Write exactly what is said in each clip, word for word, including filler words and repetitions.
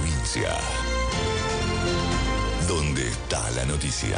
provincia. ¿Dónde está la noticia?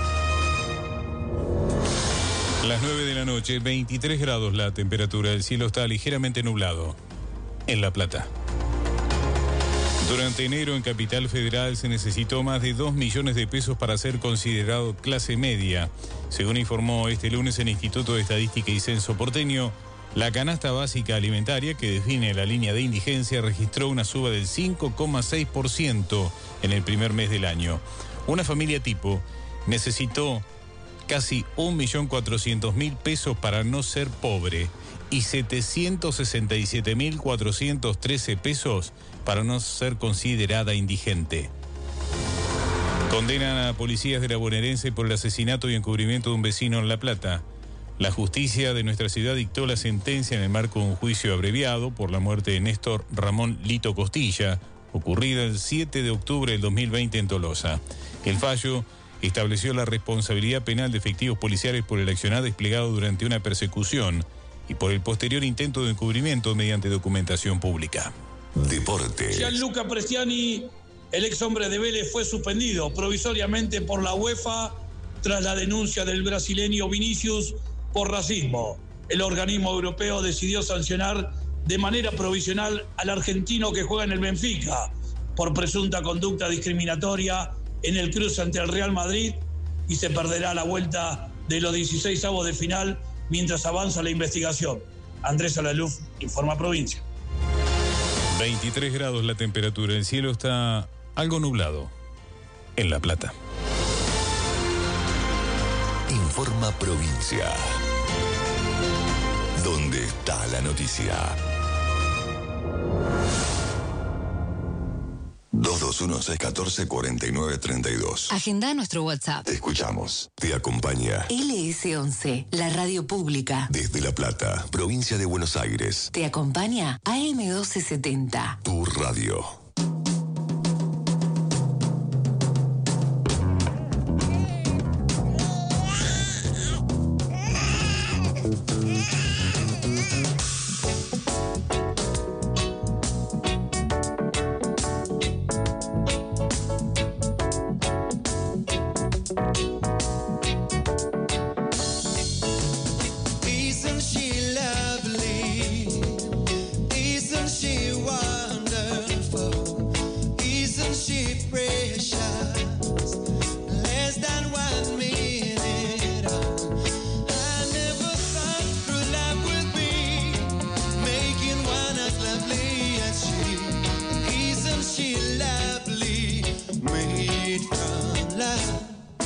Las nueve de la noche, veintitrés grados la temperatura. El cielo está ligeramente nublado en La Plata. Durante enero en Capital Federal se necesitó más de dos millones de pesos para ser considerado clase media. Según informó este lunes el Instituto de Estadística y Censo porteño, la canasta básica alimentaria, que define la línea de indigencia, registró una suba del cinco coma seis por ciento en el primer mes del año. Una familia tipo necesitó casi un millón cuatrocientos mil pesos para no ser pobre y setecientos sesenta y siete mil cuatrocientos trece pesos para no ser considerada indigente. Condenan a policías de la bonaerense por el asesinato y encubrimiento de un vecino en La Plata. La justicia de nuestra ciudad dictó la sentencia en el marco de un juicio abreviado por la muerte de Néstor Ramón Lito Costilla, ocurrida el siete de octubre del dos mil veinte en Tolosa. El fallo estableció la responsabilidad penal de efectivos policiales por el accionar desplegado durante una persecución y por el posterior intento de encubrimiento mediante documentación pública. Deporte. Gianluca Prestiani, el ex hombre de Vélez, fue suspendido provisoriamente por la UEFA tras la denuncia del brasileño Vinicius por racismo. El organismo europeo decidió sancionar de manera provisional al argentino que juega en el Benfica por presunta conducta discriminatoria en el cruce ante el Real Madrid y se perderá la vuelta de los dieciseisavos de final mientras avanza la investigación. Andrés Alaluf, informa Provincia. veintitrés grados la temperatura, el cielo está algo nublado en La Plata. Informa Provincia. ¿Dónde está la noticia? dos dos uno seis uno cuatro cuatro nueve tres dos. Agenda nuestro WhatsApp. Te escuchamos. Te acompaña L S once, la radio pública. desde La Plata, provincia de Buenos Aires. Te acompaña A M doce setenta. Tu radio. Isn't she lovely? Isn't she wonderful? Isn't she precious? Less than one minute on. I never thought true love would be making one as lovely as she. Isn't she lovely? Made from love.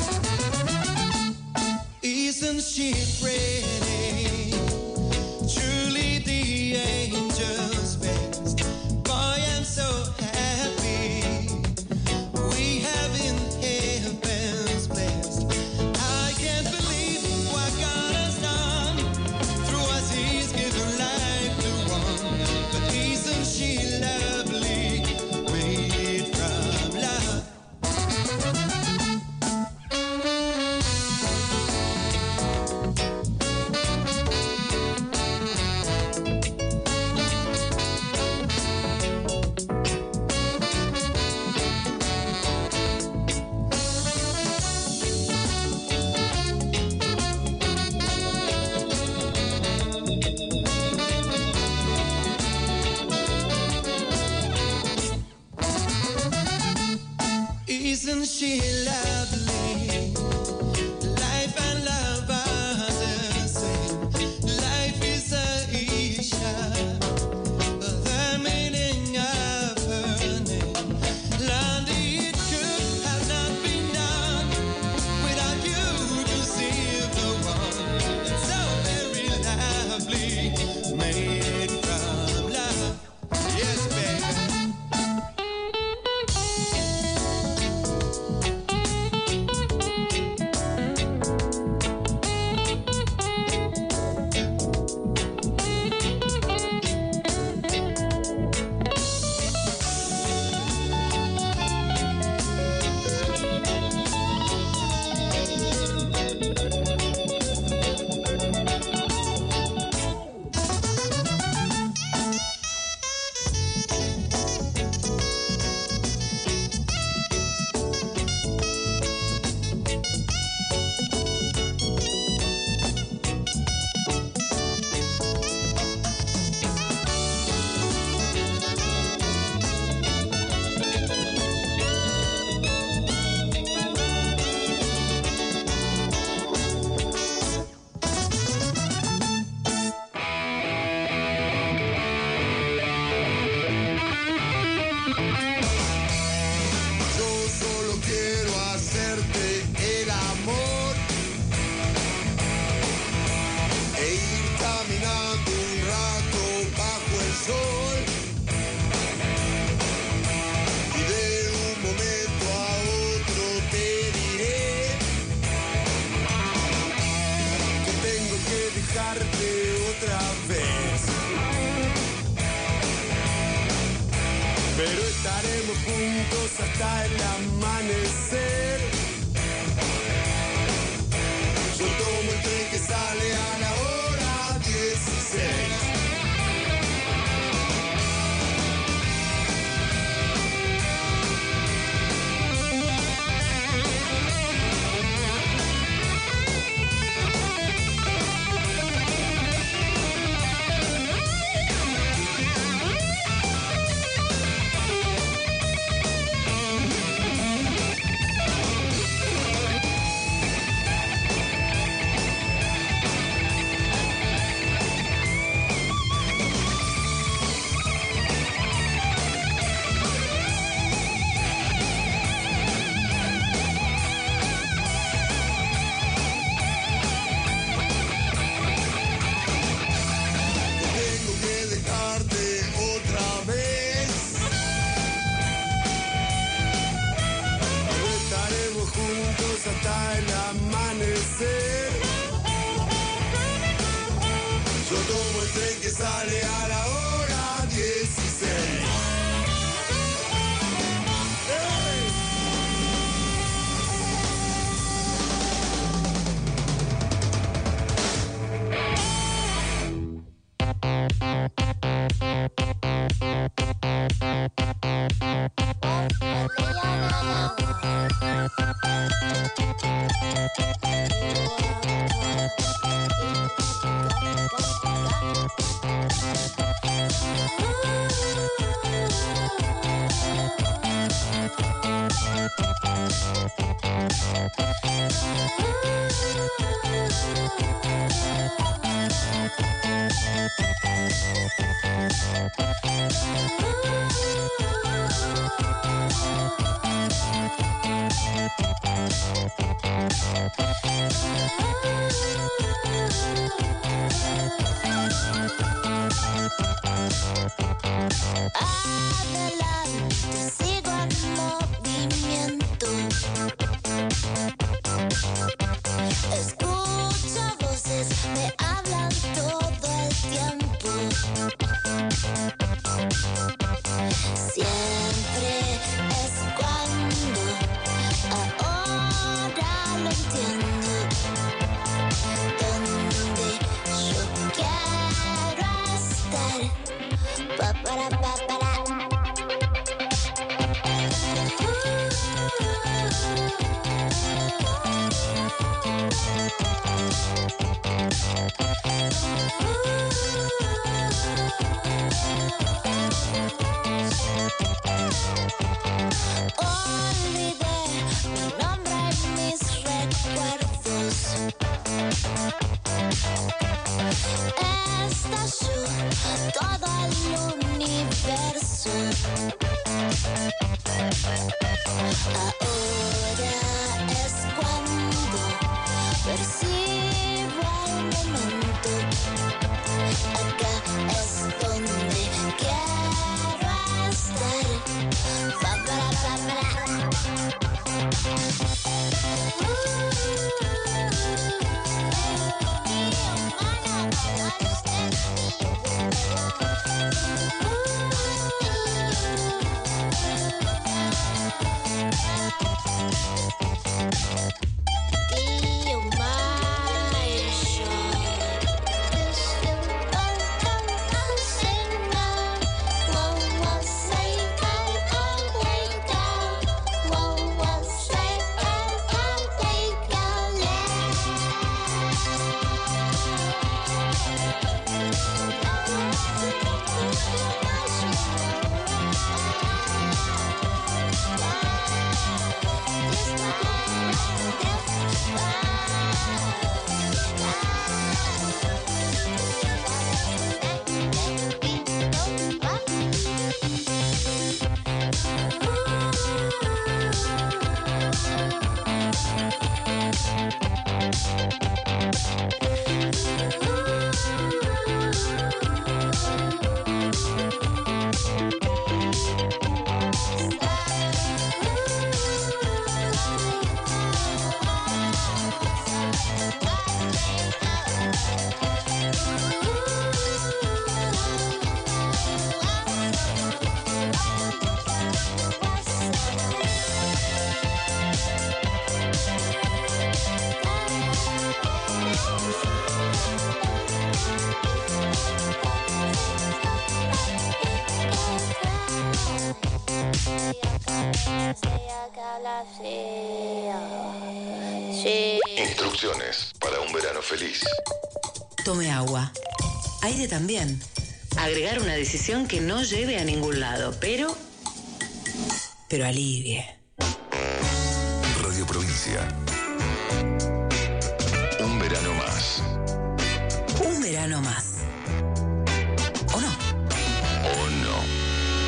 Isn't she pretty? Truly the angel's best. Boy, I'm so happy we have in heaven's blessed. I can't believe what God has done through us. He's given life to one. But isn't she lovely? Made from love. Isn't she lovely? Life and love are the same. Life is a Isha, the meaning of her name. Land, it could have not been done without you to see the one. It's so very lovely, made from love. Yes, baby. juntos hasta el amanecer. Yo tomo el tren que sale a la hora dieciséis. Hasta el amanecer. Yo tomo el tren que sale a la hora dieciséis. Adelante, sigo en movimiento. Escucho voces, me hablan todo el tiempo. Siempre Instrucciones para un verano feliz. Tome agua. Aire también. Agregar una decisión que no lleve a ningún lado, pero... pero alivie. Radio Provincia. Un verano más. Un verano más. ¿O no? ¿O no?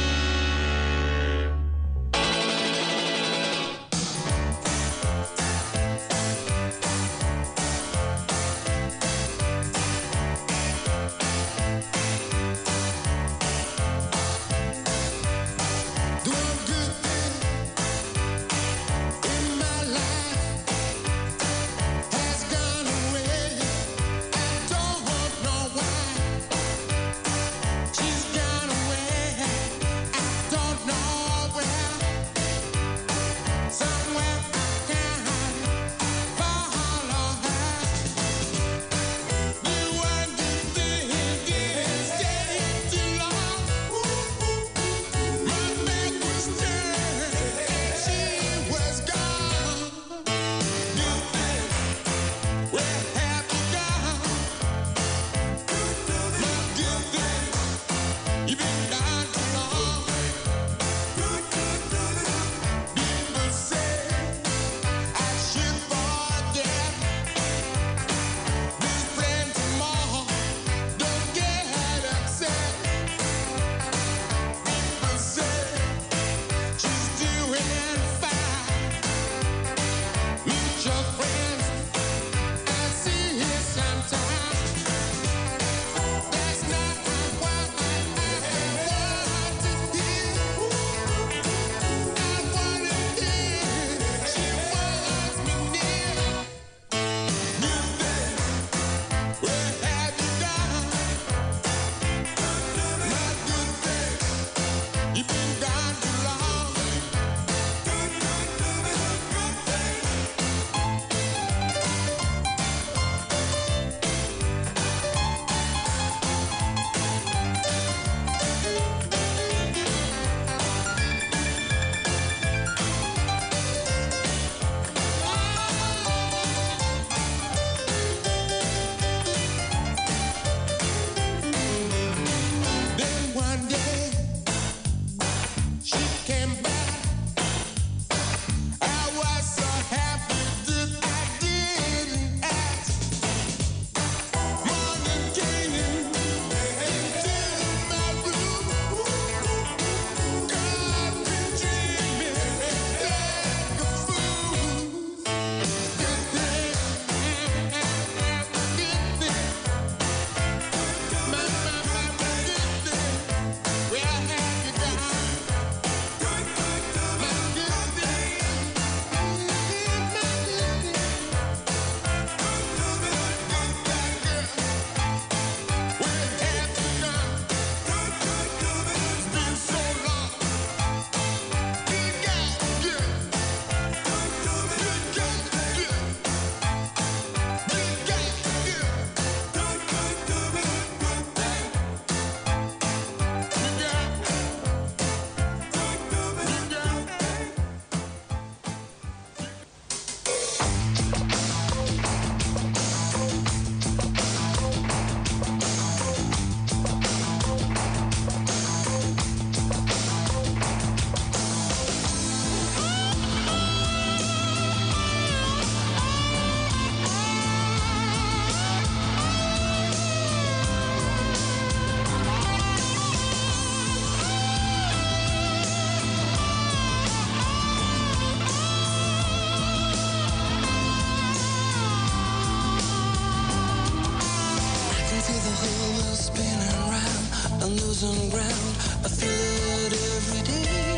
losing ground. I feel it every day.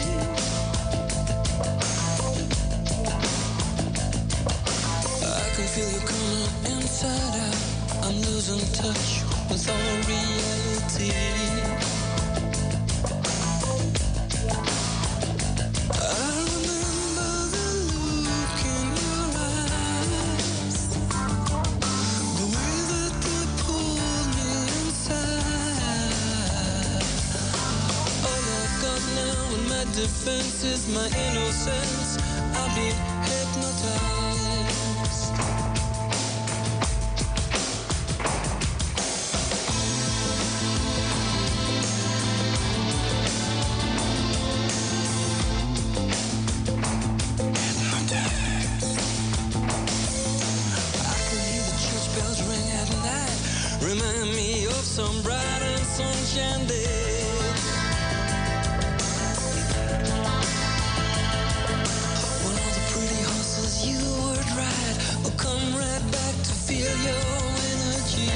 I can feel you coming inside out. I'm losing touch with all reality. defense is my innocence. I've been hypnotized. Remind me of some bright and sunshine days when all the pretty horses you would ride will come right back to feel your energy.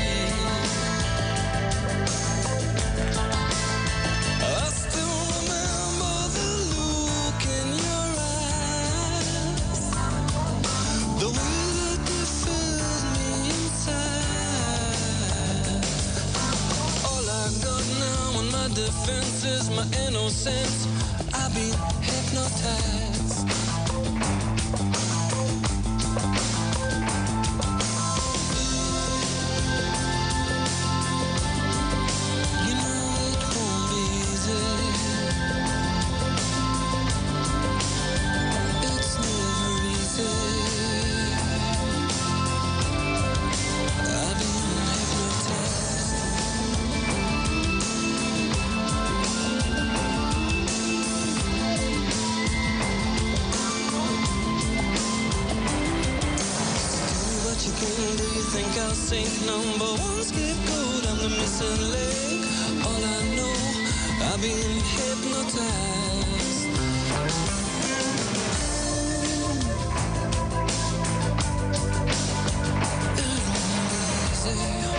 I still remember the look in your eyes, the way that you filled me inside. Defense is my innocence. I've been hypnotized. You know it won't be easy. It's never easy. I've been hypnotized. Do you think I'll sink? Number one scapegoat, I'm the missing leg. All I know, I've been hypnotized. It won't be easy.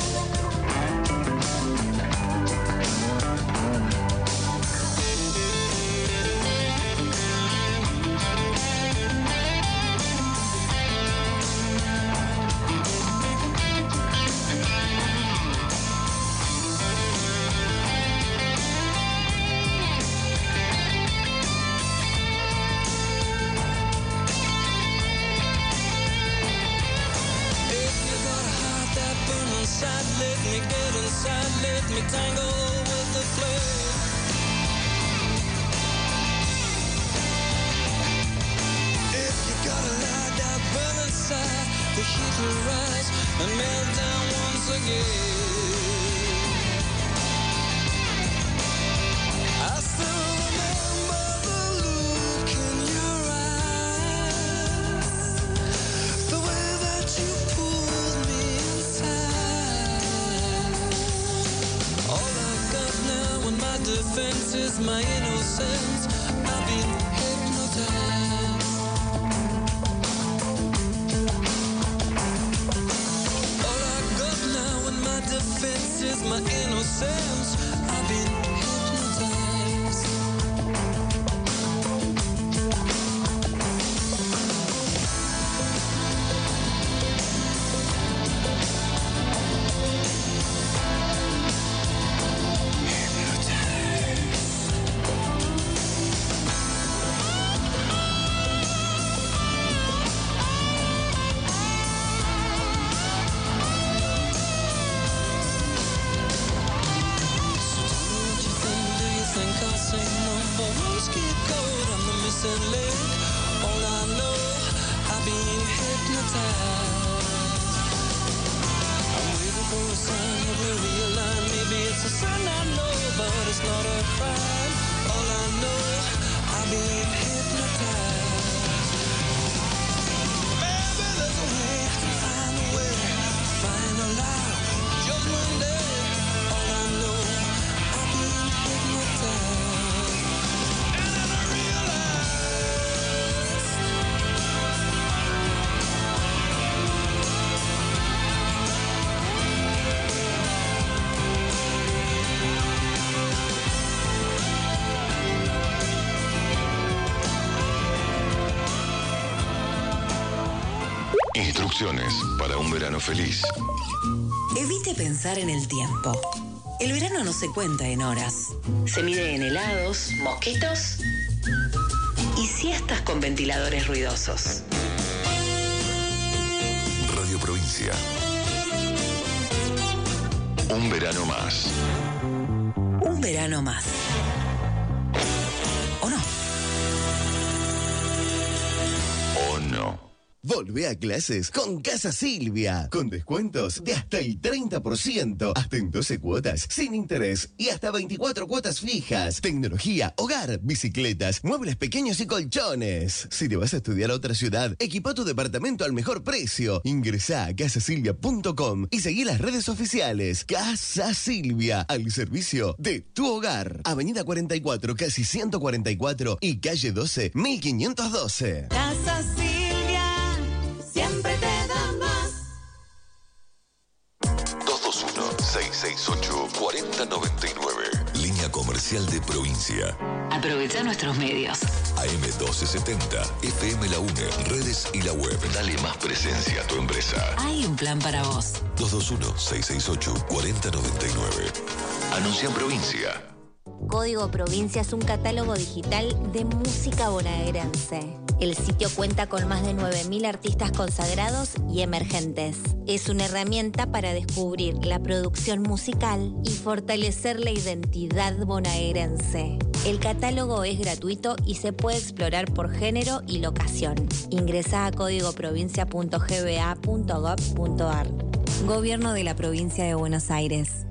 Let me get inside, let me tangle with the flame. If you got a light that burn inside, the heat will rise and melt down once again. I still remember the look in your eyes, the way that you pulled me inside. Defense is my innocence. I've been hypnotized. All I got now in my defense is my innocence. I've been hypnotized. Instrucciones para un verano feliz. Evite pensar en el tiempo. El verano no se cuenta en horas. Se mide en helados, mosquitos y siestas con ventiladores ruidosos. Radio Provincia. Un verano más. Un verano más. ¿O no? Volvé a clases con Casa Silvia, con descuentos de hasta el treinta por ciento, hasta en doce cuotas, sin interés y hasta veinticuatro cuotas fijas. Tecnología, hogar, bicicletas, muebles pequeños y colchones. Si te vas a estudiar a otra ciudad, equipa tu departamento al mejor precio. Ingresá a casa silvia punto com y seguí las redes oficiales. Casa Silvia, al servicio de tu hogar. Avenida cuarenta y cuatro, casi ciento cuarenta y cuatro y calle doce, mil quinientos doce. Casa Silvia. Siempre te da más. dos dos uno, seis seis ocho, cuatro cero nueve nueve. Línea comercial de provincia. Aprovecha nuestros medios. A M doce setenta, F M La UNE, redes y la web. Dale más presencia a tu empresa. Hay un plan para vos. dos dos uno, seis seis ocho, cuatro cero nueve nueve. Anuncia en provincia. Código Provincia es un catálogo digital de música bonaerense. El sitio cuenta con más de nueve mil artistas consagrados y emergentes. Es una herramienta para descubrir la producción musical y fortalecer la identidad bonaerense. El catálogo es gratuito y se puede explorar por género y locación. Ingresá a código provincia punto g b a punto gov punto a r. Gobierno de la Provincia de Buenos Aires.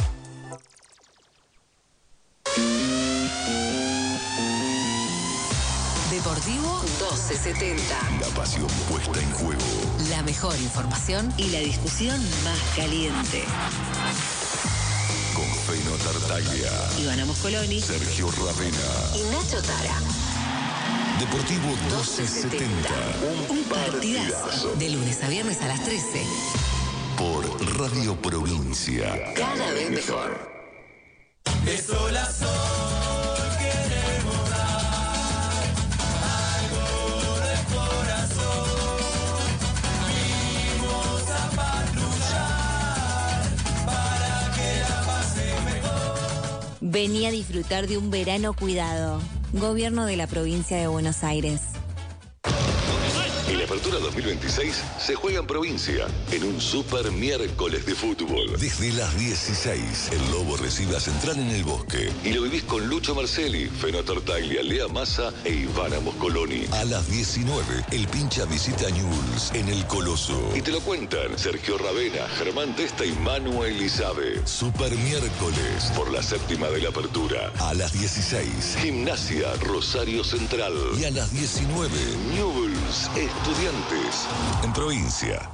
Deportivo doce setenta. La pasión puesta en juego. La mejor información y la discusión más caliente. Con Feno Tartaglia, Ivana Moscoloni, Sergio Ravena y Nacho Tara. Deportivo doce setenta. Un partidazo. De lunes a viernes a las trece. Por Radio Provincia. Cada vez mejor. De sol a sol queremos dar algo de corazón. Vinimos a patrullar para que la pase mejor. Vení a disfrutar de un verano cuidado. Gobierno de la Provincia de Buenos Aires. En la apertura dos mil veintiséis se juega en provincia, en un super miércoles de fútbol. Desde las dieciséis, el Lobo recibe a Central en el Bosque. Y lo vivís con Lucho Marcelli, Feno Tartaglia, Lea Massa e Ivana Moscoloni. A las diecinueve, el Pincha visita a Newell's en el Coloso. Y te lo cuentan Sergio Ravena, Germán Testa y Manuel Izabe. Super miércoles, por la séptima de la apertura. A las dieciséis, Gimnasia Rosario Central. Y a las diecinueve, Newell's Estudiantes en provincia.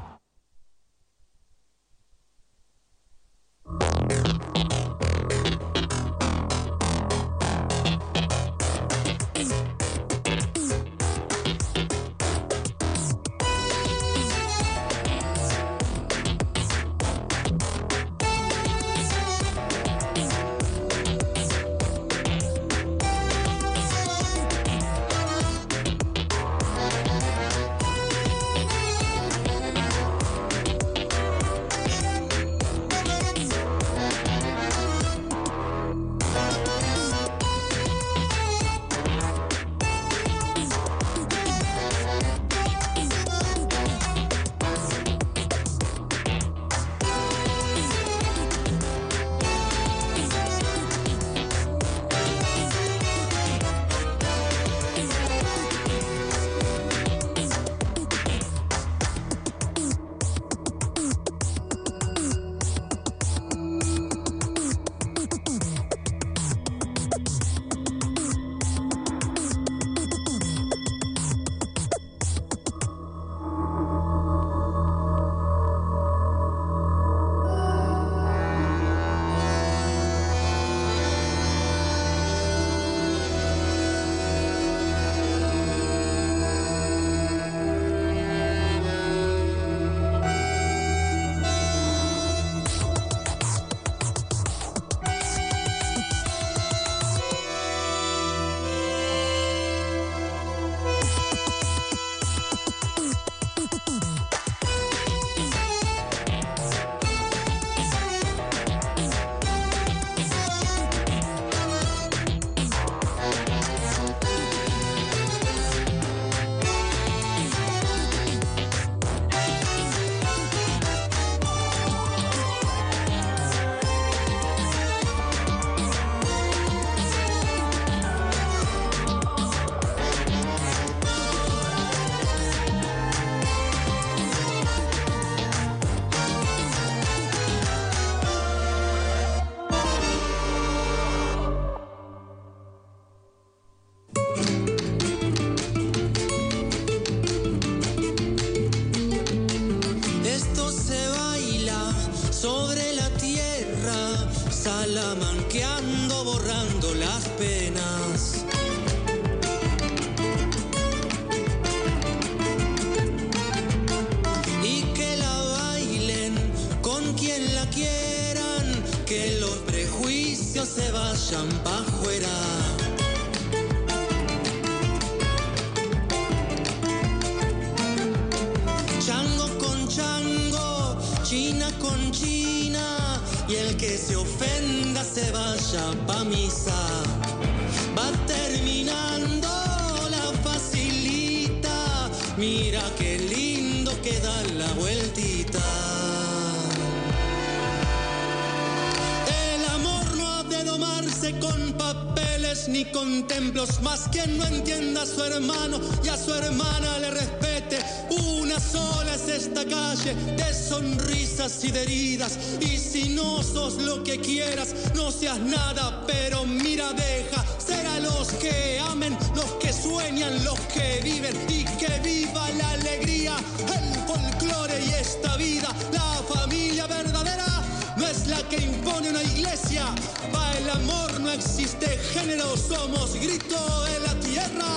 vayan pa' afuera. Chango con chango, China con China, y el que se ofenda se vaya pa' misa. Va terminando la facilita, mira qué lindo que da la vueltita. El amor no ha de domarse con papeles ni con templos, más quien no entienda a su hermano y a su hermana le respete. Una sola es esta calle de sonrisas y de heridas, y si no sos lo que quieras, no seas nada, pero mira, deja ser a los que amen, los que sueñan, los que viven, y que viva la alegría, el folclore y esta vida. La familia verdadera no es la que impone una iglesia, pa' el amor no existe género, somos grito de la tierra.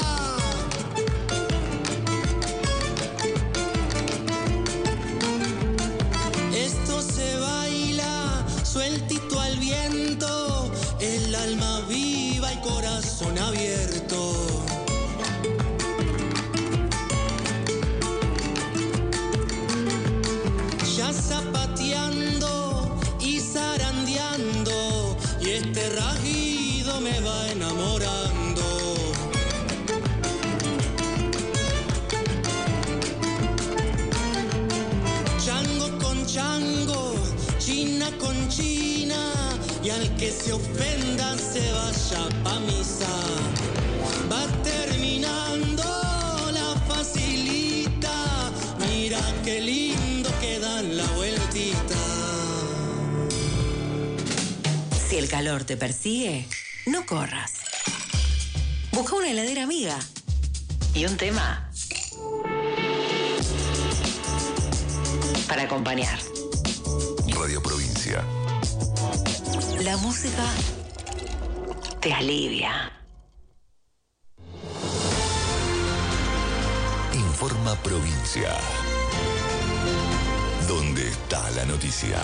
Esto se baila sueltito al viento, el alma viva y corazón abierto. Ya zapateando y zarandeando, y este rajido me va enamorando. Chango con chango, China con China, y al que se ofenda se vaya pa' misa. Va terminando la facilita, mira qué lindo que dan la vueltita. Si el calor te persigue, no corras. Busca una heladera amiga y un tema para acompañar. Radio Provincia. La música te alivia. Informa Provincia. ¿Dónde está la noticia?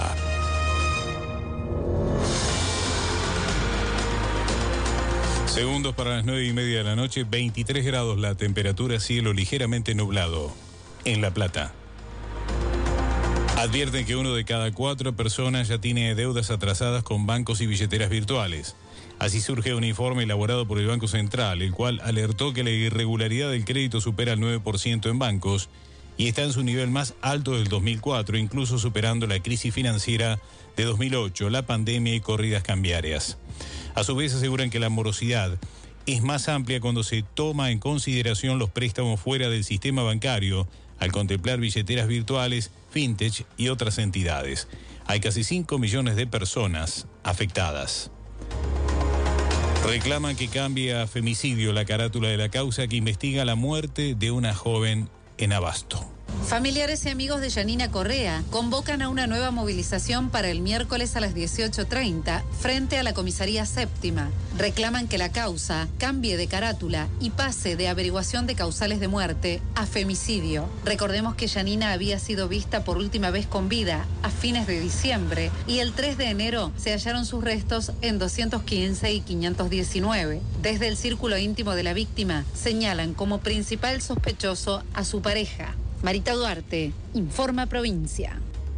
Segundos para las nueve y media de la noche, veintitrés grados la temperatura, cielo ligeramente nublado en La Plata. Advierten que uno de cada cuatro personas ya tiene deudas atrasadas con bancos y billeteras virtuales. Así surge un informe elaborado por el Banco Central, el cual alertó que la irregularidad del crédito supera el nueve por ciento en bancos y está en su nivel más alto del dos mil cuatro, incluso superando la crisis financiera de dos mil ocho, la pandemia y corridas cambiarias. A su vez aseguran que la morosidad es más amplia cuando se toma en consideración los préstamos fuera del sistema bancario, al contemplar billeteras virtuales, fintech y otras entidades. Hay casi cinco millones de personas afectadas. Reclaman que cambie a femicidio la carátula de la causa que investiga la muerte de una joven en Abasto. Familiares y amigos de Yanina Correa convocan a una nueva movilización para el miércoles a las dieciocho treinta frente a la comisaría séptima. Reclaman que la causa cambie de carátula y pase de averiguación de causales de muerte a femicidio. Recordemos que Yanina había sido vista por última vez con vida a fines de diciembre y el tres de enero se hallaron sus restos en doscientos quince y quinientos diecinueve. Desde el círculo íntimo de la víctima señalan como principal sospechoso a su pareja. Marita Duarte, Informa Provincia.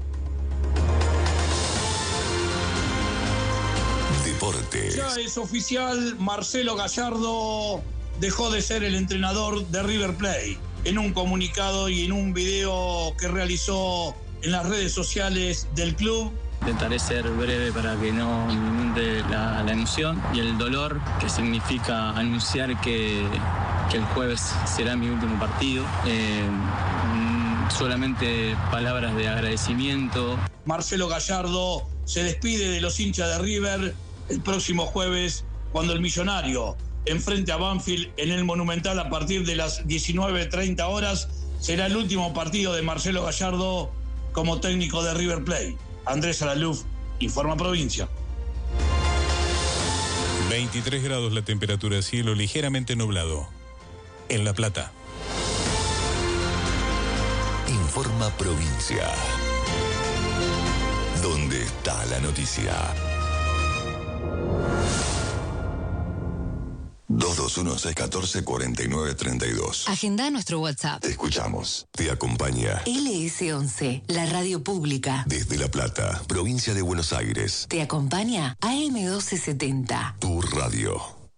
Deportes. Ya es oficial, Marcelo Gallardo dejó de ser el entrenador de River Plate. En un comunicado y en un video que realizó en las redes sociales del club. Intentaré ser breve para que no me inunde la, la emoción y el dolor que significa anunciar que, que el jueves será mi último partido. Eh, solamente palabras de agradecimiento. Marcelo Gallardo se despide de los hinchas de River el próximo jueves cuando el Millonario enfrente a Banfield en el Monumental a partir de las diecinueve treinta horas. Será el último partido de Marcelo Gallardo como técnico de River Plate. Andrés Alaluf, Informa Provincia. veintitrés grados la temperatura, cielo ligeramente nublado en La Plata. Informa Provincia. ¿Dónde está la noticia? dos uno seis uno cuatro, cuatro nueve tres dos. Agenda nuestro WhatsApp. Te escuchamos. Te acompaña L S once, la radio pública. desde La Plata, provincia de Buenos Aires. Te acompaña A M doce setenta. Tu radio.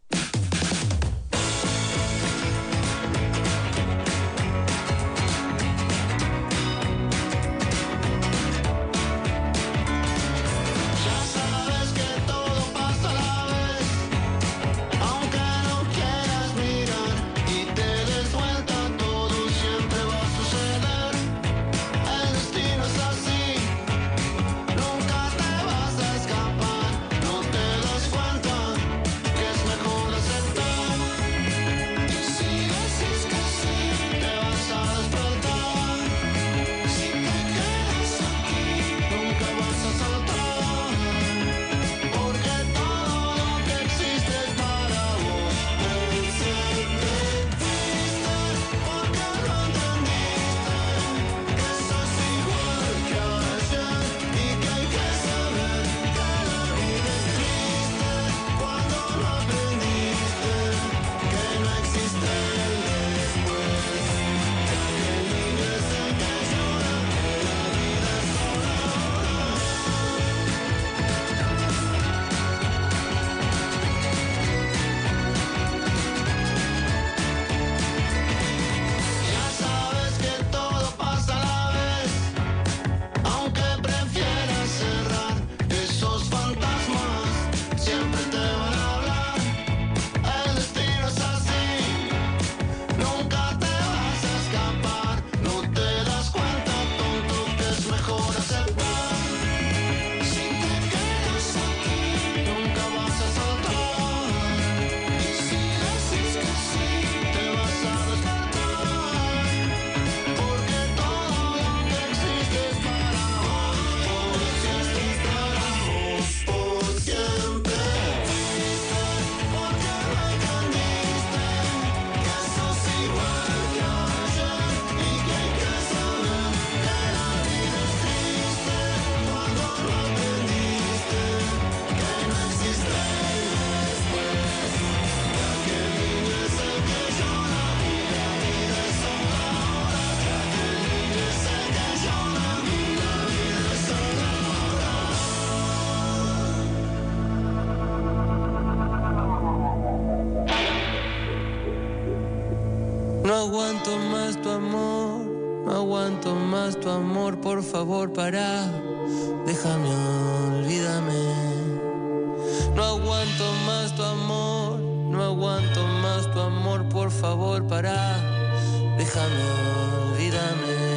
No aguanto más tu amor, no aguanto más tu amor, por favor para, déjame, olvídame. No aguanto más tu amor, no aguanto más tu amor, por favor para, déjame, olvídame.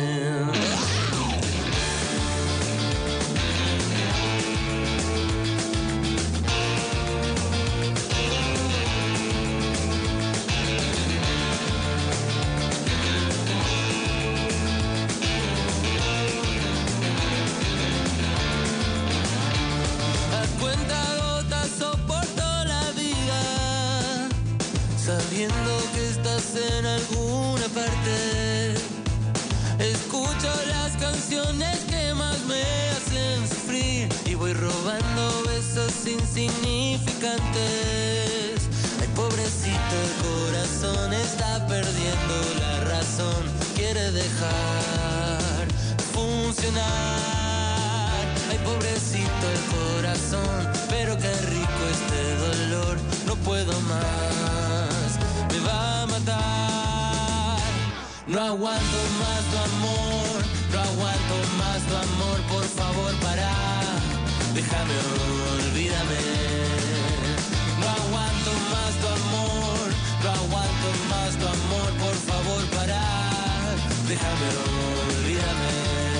Sabiendo que estás en alguna parte, escucho las canciones que más me hacen sufrir y voy robando besos insignificantes. Ay, pobrecito, el corazón está perdiendo la razón, quiere dejar funcionar. Ay, pobrecito el corazón, pero qué rico este dolor, no puedo más, me va a matar. No aguanto más tu amor, no aguanto más tu amor, por favor para, déjame, olvídame. No aguanto más tu amor, no aguanto más tu amor, por favor para, déjame, olvídame.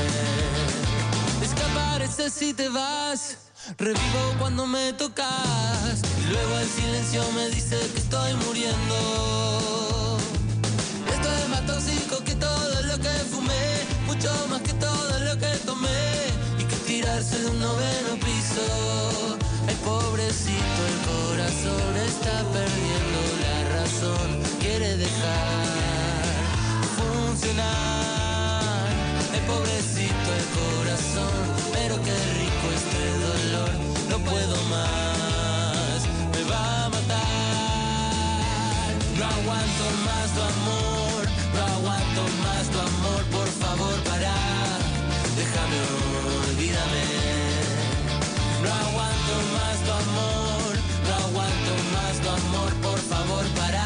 Desapareces si te vas, revivo cuando me tocas, y luego el silencio me dice que estoy muriendo. Esto es más tóxico que todo lo que fumé, mucho más que todo lo que tomé, y que tirarse de un noveno piso. Ay, pobrecito, el corazón está perdiendo la razón, quiere dejar funcionar. Ay, pobrecito el corazón, pero qué rico este dolor, no puedo más, me va a matar. aguanto más tu amor, no aguanto más tu amor, por favor para, déjame, olvídame. No aguanto más tu amor, no aguanto más tu amor, por favor para.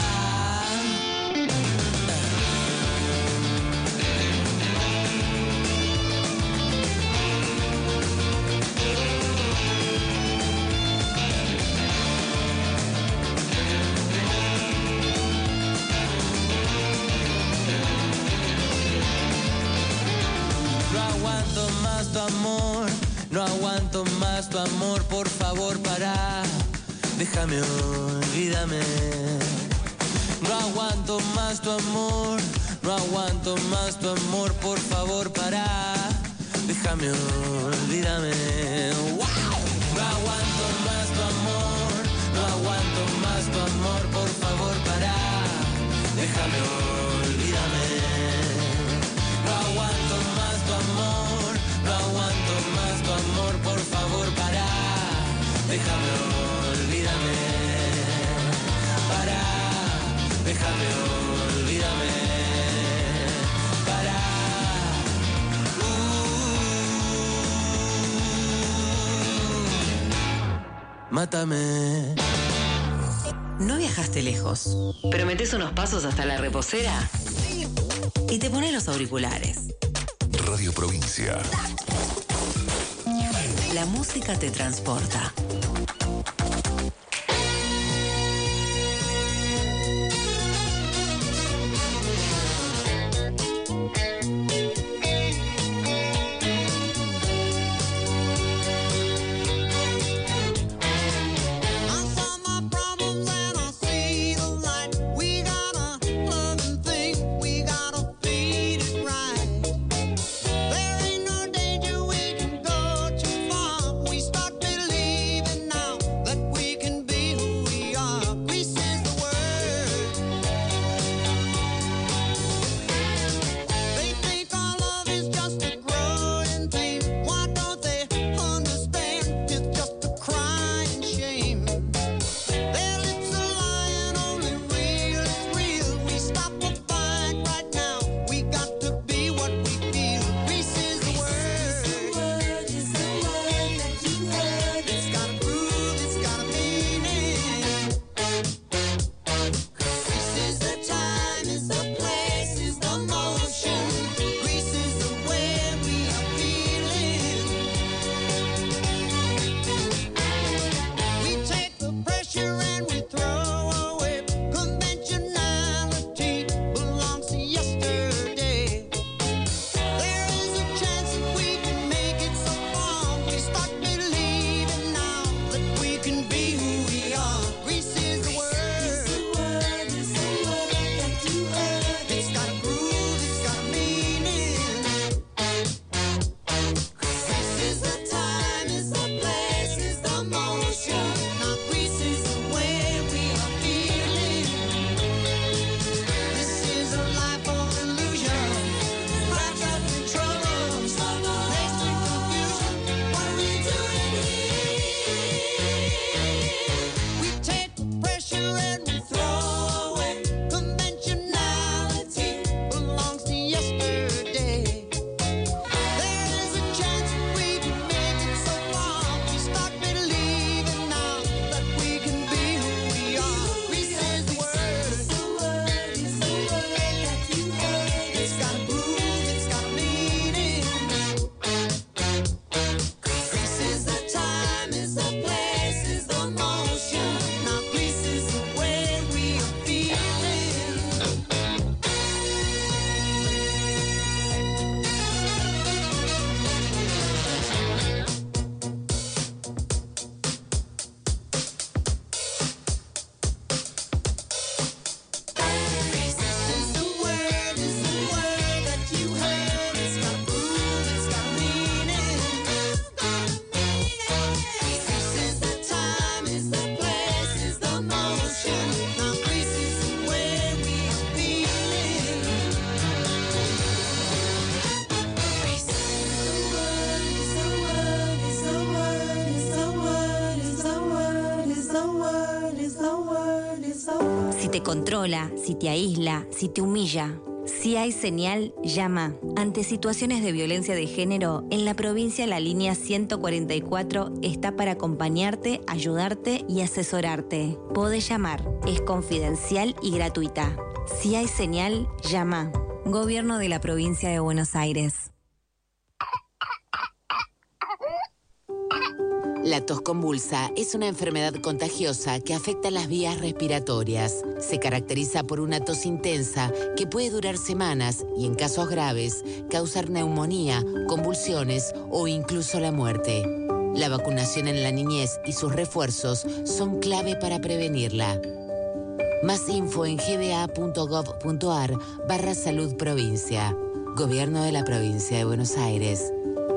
Tu amor, no aguanto más tu amor, por favor para, déjame, olvídame. No aguanto más tu amor, no aguanto más tu amor, por favor para, déjame, olvídame. ¡Wow! No aguanto más tu amor, no aguanto más tu amor, por favor para, déjame, olvídame. No aguanto más tu amor, no aguanto más tu amor, por favor para, déjame, olvídame. Para, déjame, olvídame. Para, uh, mátame. ¿No viajaste lejos, pero metés unos pasos hasta la reposera y te pones los auriculares? Radio Provincia. La música te transporta. There ain't no danger we can go too far. We start believing te controla, si te aísla, si te humilla. Si hay señal, llama. Ante situaciones de violencia de género, en la provincia la línea ciento cuarenta y cuatro está para acompañarte, ayudarte y asesorarte. Podés llamar, es confidencial y gratuita. Si hay señal, llama. Gobierno de la Provincia de Buenos Aires. La tos convulsa es una enfermedad contagiosa que afecta las vías respiratorias. Se caracteriza por una tos intensa que puede durar semanas y, en casos graves, causar neumonía, convulsiones o incluso la muerte. La vacunación en la niñez y sus refuerzos son clave para prevenirla. Más info en gba.gov.ar barra salud provincia. Gobierno de la Provincia de Buenos Aires.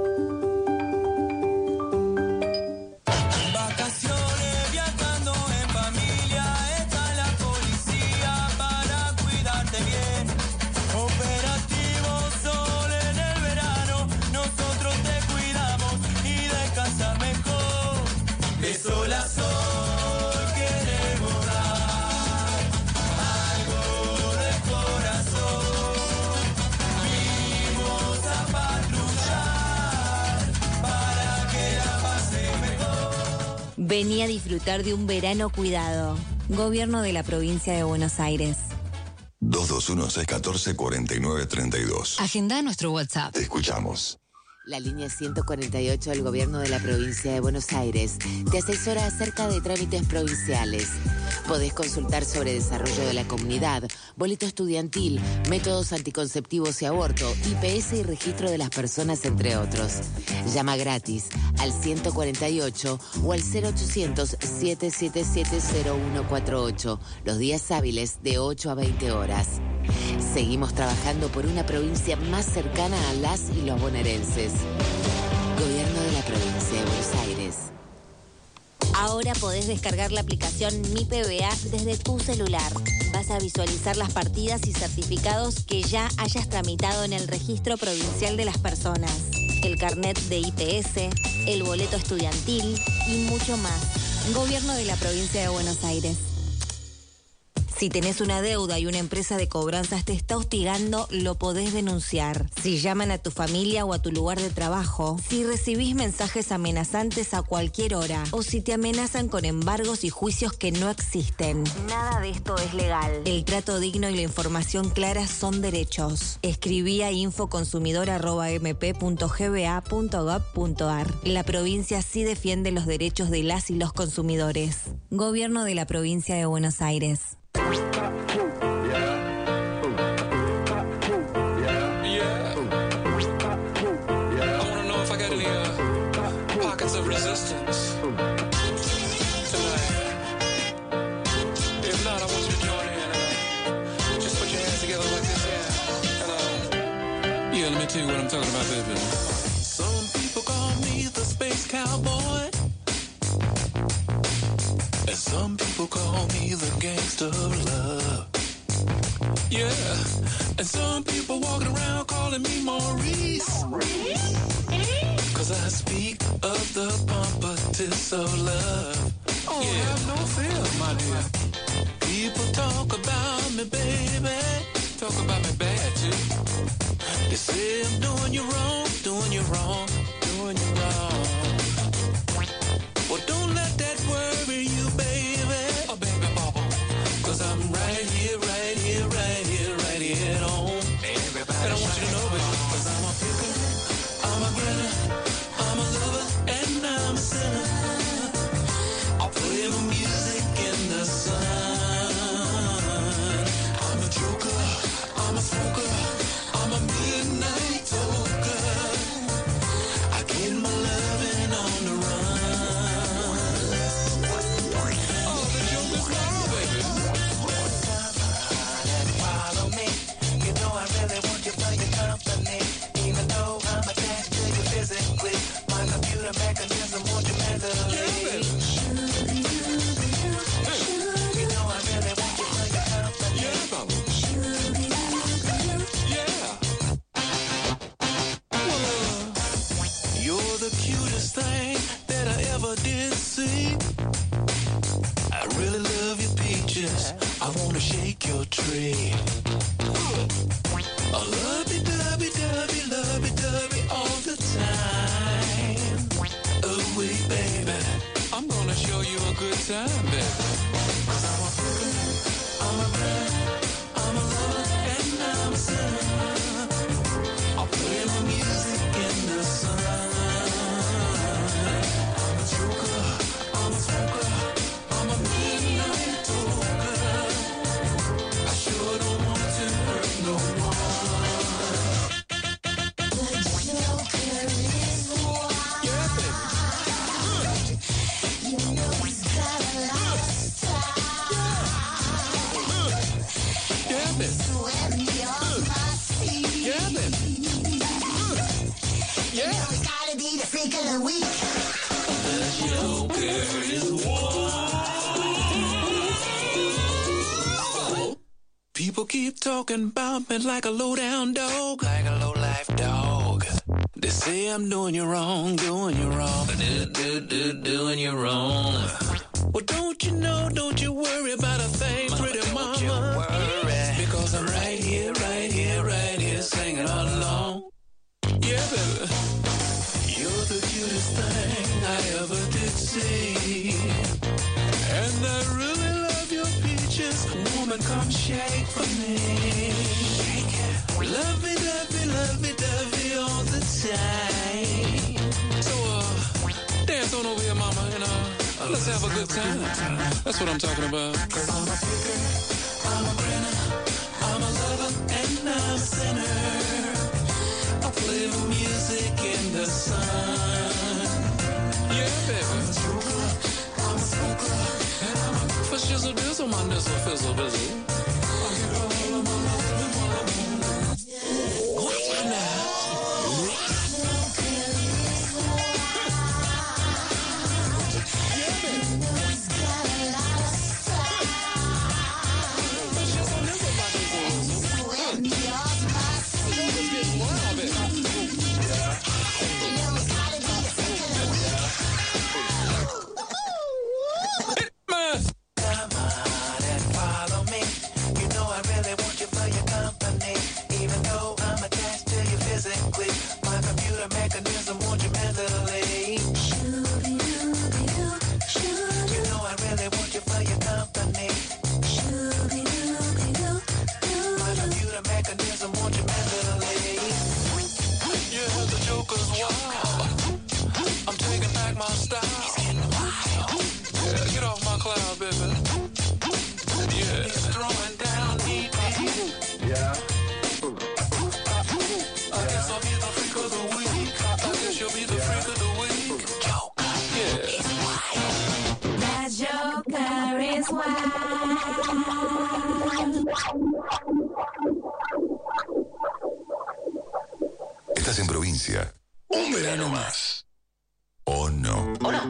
Vení a disfrutar de un verano cuidado. Gobierno de la Provincia de Buenos Aires. dos dos uno, seis uno cuatro, cuatro nueve tres dos. Agenda nuestro WhatsApp. Te escuchamos. La línea ciento cuarenta y ocho del Gobierno de la Provincia de Buenos Aires te asesora acerca de trámites provinciales. Podés consultar sobre desarrollo de la comunidad, boleto estudiantil, métodos anticonceptivos y aborto, I P S y registro de las personas, entre otros. Llama gratis al ciento cuarenta y ocho o al cero ochocientos, siete siete siete, cero uno cuatro ocho, los días hábiles de ocho a veinte horas. Seguimos trabajando por una provincia más cercana a las y los bonaerenses. Gobierno de la Provincia de Buenos Aires. Ahora podés descargar la aplicación Mi P B A desde tu celular. Vas a visualizar las partidas y certificados que ya hayas tramitado en el Registro Provincial de las Personas, el carnet de I P S, el boleto estudiantil y mucho más. Gobierno de la Provincia de Buenos Aires. Si tenés una deuda y una empresa de cobranzas te está hostigando, lo podés denunciar. Si llaman a tu familia o a tu lugar de trabajo, si recibís mensajes amenazantes a cualquier hora, o si te amenazan con embargos y juicios que no existen. Nada de esto es legal. El trato digno y la información clara son derechos. Escribí a infoconsumidor arroba m p punto g b a punto gov punto a r. La provincia sí defiende los derechos de las y los consumidores. Gobierno de la Provincia de Buenos Aires. Yeah, let me tell you what I'm talking about, baby. Some people call me the space cowboy, and some people call me the gangster of love. Yeah, and some people walking around calling me Maurice, cause I speak of the pompatus of love. Oh, yeah. Have no fear, my dear. People talk about me, baby. Talk about me bad, too. They say I'm doing you wrong, doing you wrong, doing you wrong. Well, don't let that worry you, baby. Oh, baby, bubble. Cause I'm right here, right here, right here, right here at home. Everybody and I want you to know, baby, cause I'm a picker, I'm a grinner, I'm a lover, and I'm a sinner. I'll play my music in the sun. I'm a joker, I'm a smoker, I'm a midnight toker. I get my loving on the run. time, baby. 'Cause I'm a picker, I'm a brother, I'm a lover, and I'm a sinner. I play my music in the sun. I'm a joker, I'm a smoker, I'm a midnight talker. I sure don't want to hurt no one. People keep talking about me like a low-down dog, like a low-life dog. They say I'm doing you wrong, doing you wrong, do, do, do, doing you wrong. Well, don't you know, don't you worry about a thing, mama, pretty mama. Don't you worry. Because I'm right here, right here, right here, singing all along. Yeah, baby. You're the cutest thing I ever did see. And I really love your peaches. Woman, come shake for me. Shake it. Love me, love me, love me, love me all the time. So, uh, dance on over here, mama, and uh, let's have a good time. That's what I'm talking about. 'Cause I'm a picker, I'm a grinner, I'm a lover, and I'm a sinner. I play the music in the sun. Yeah, baby. I'm a joker, I'm a smoker, and I'm a for shizzle dizzle, my nizzle fizzle bizzle. I get all of my love and my love. Watch it now. Estás en provincia. Un verano más. ¿O no? ¿O no?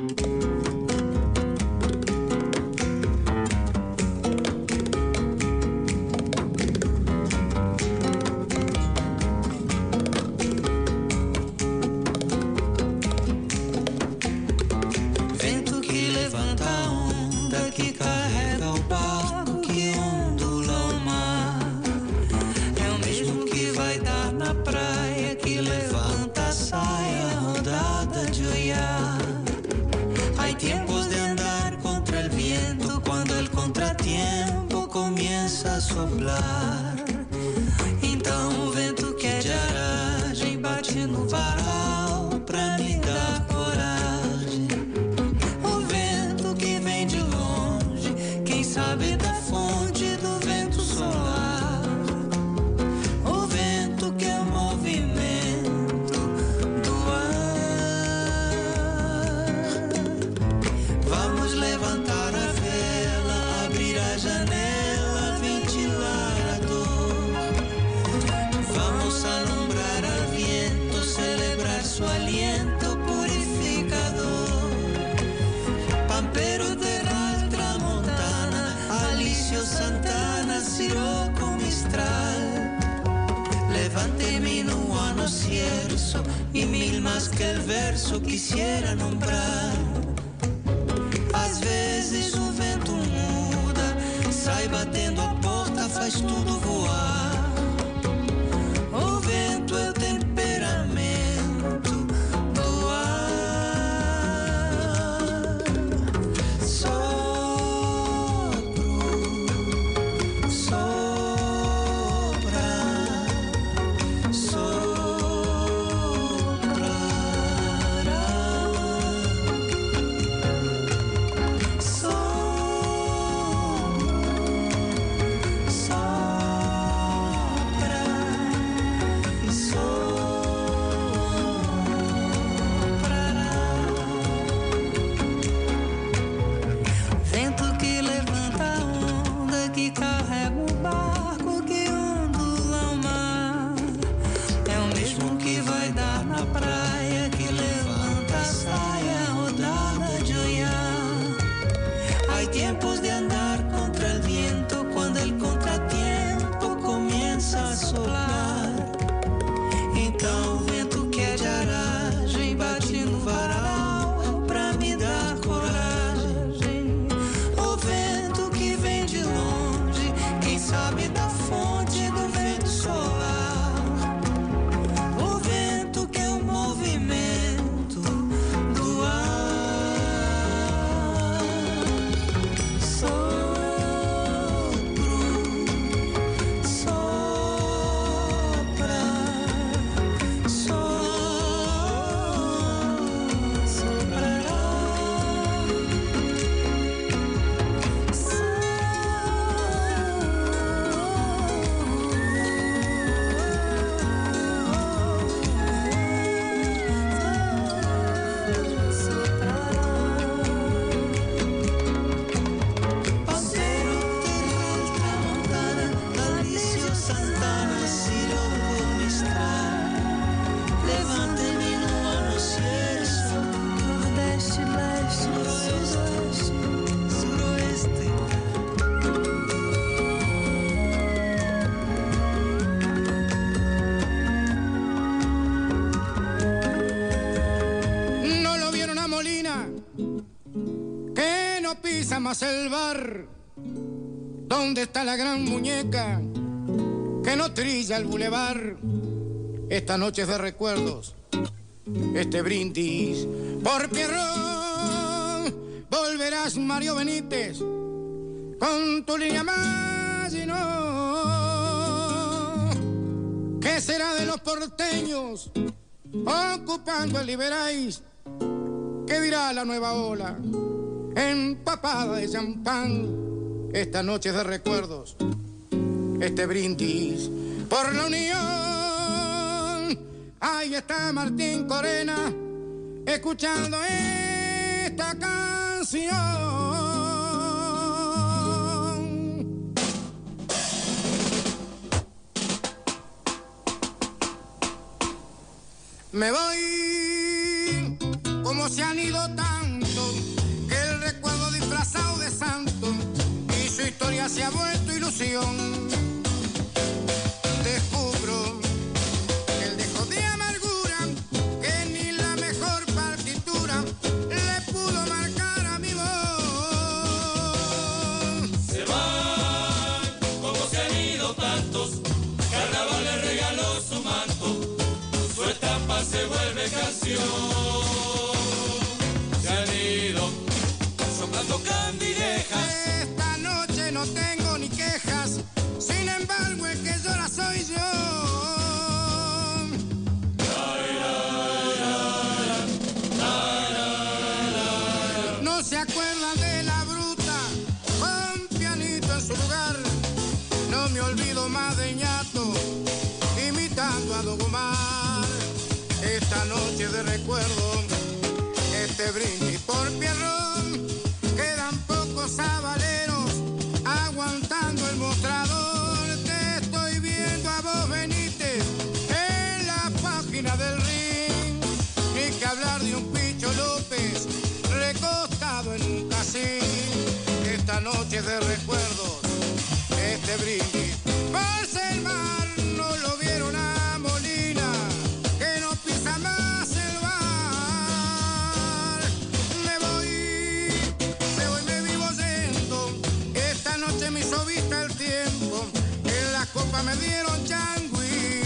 Vento que levanta a onda, que carrega o barco, que ondula o mar. É o mesmo que vai dar na praia, que levanta a saia, rodada de olhar. Hay tiempos de andar contra el viento, cuando el contratiempo comienza a soplar. Então o vento que é de aragem bate no varal pra me dar coragem. O vento que vem de longe, quem sabe da fonte do vento solar. O vento que é o movimento do ar. Vamos levantar a vela, abrir a janela, ventilar a dor. Vamos alumbrar al viento, celebrar su aliento purificador. Pampero, Terral, Tramontana, Alicio, Santana, Siroco, Mistral. Levante-me no ano cierzo y mil más que el verso quisiera nombrar. Às vezes o vento muda, sai batendo a porta, faz tudo voar. O vento é o temperamento do ar. Só pisa más el bar. ¿Dónde está la gran muñeca que no trilla el bulevar? Esta noche es de recuerdos, este brindis por Pierrón. Volverás, Mario Benítez, con tu línea más y no. ¿Qué será de los porteños ocupando el Liberáis? ¿Qué dirá la nueva ola empapada de champán? Esta noche es de recuerdos, este brindis por la unión. Ahí está Martín Corena escuchando esta canción. Me voy como se han ido tanto, que el recuerdo disfrazado de santo y su historia se ha vuelto ilusión. Descubro que el dejo de amargura, que ni la mejor partitura le pudo marcar a mi voz. Se van como se han ido tantos, Carnaval le regaló su manto, su estampa se vuelve canción. Se han ido soplando candilejas. Esta noche no tengo ni quejas, sin embargo el que llora soy yo. No se acuerdan de la bruta, con pianito en su lugar. No me olvido más de ñato, imitando a Don Omar. Esta noche de recuerdo, este brindis por Pierrón. Quedan pocos sabaleros aguantando el mostrador. Te estoy viendo a vos, Benítez, en la página del ring. Ni que hablar de un Picho López recostado en un casín. Esta noche de recuerdos, este brindis por ser mar. No lo vieron a Molina, que no pisa más el bar. Me voy, me voy, me vivo yendo. Esta noche me hizo vista el tiempo. En las copas me dieron changüí.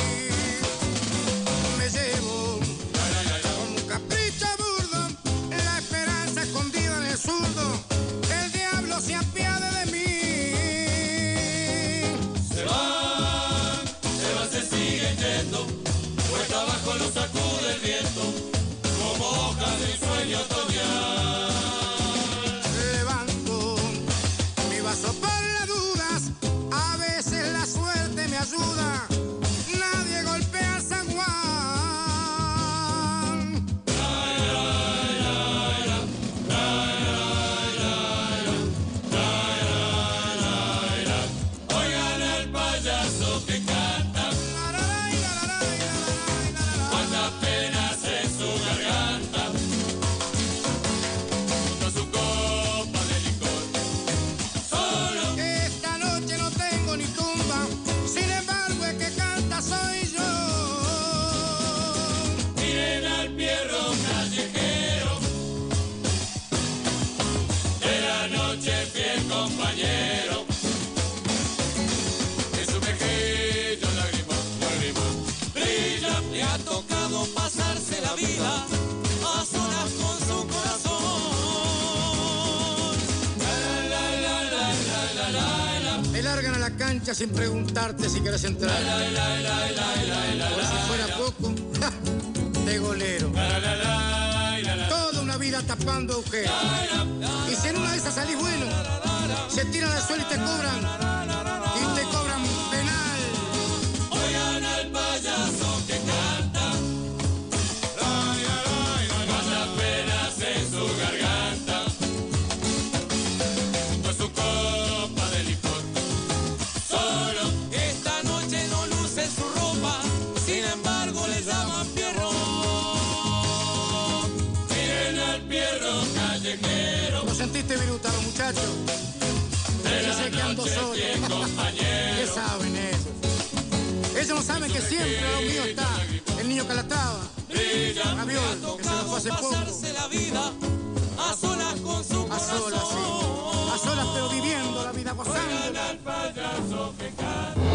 Me llevo con un capricho burdo la esperanza escondida en el zurdo. El diablo se apiade de mí. Se van, se van, se siguen yendo, cuesta abajo los sacude el viento, como hojas de un sueño otoñal. Levanto mi vaso por las dudas, a veces la suerte me ayuda. Nadie golpea a San Juan. Oigan al payaso que canta, cuántas penas en su garganta, junto a su copa de licor. Solo Esta noche no tengo ni tumba, sin embargo el que canta soy yo. miren al Pierro callejero, de la noche fiel compañero, que su mejillo lágrimas, lágrimas, brilla. Le ha tocado pasarse la vida a solas con su corazón. La, la, la, la, la, la, la, la. Me largan a la cancha sin preguntarte si quieres entrar. La, la, la, la, la, la, Por si fuera poco, ¡ja! De golero. la, la, la, la, la. Toda una vida tapando agujeros. Y si en una de esas salís bueno, se tiran al suelo y te cobran. Y te cobran penal. Oigan al payaso que canta, cuántas penas en su garganta, junto a su copa de licor. Solo Esta noche no luce su ropa, sin embargo le llaman Pierrón. miren al Pierro callejero, ¿Lo sentiste, Viruta, los muchachos? de Yo la sé que ando noche solo. fiel ¿Qué compañero. saben ellos? Ellos no saben que siempre al lado mío está el niño Calatrava, Gaviol, que se nos fue hace poco. Pasarse la vida a solas con su A solas, sí. corazón. vida gozando. Oigan al payaso que canta.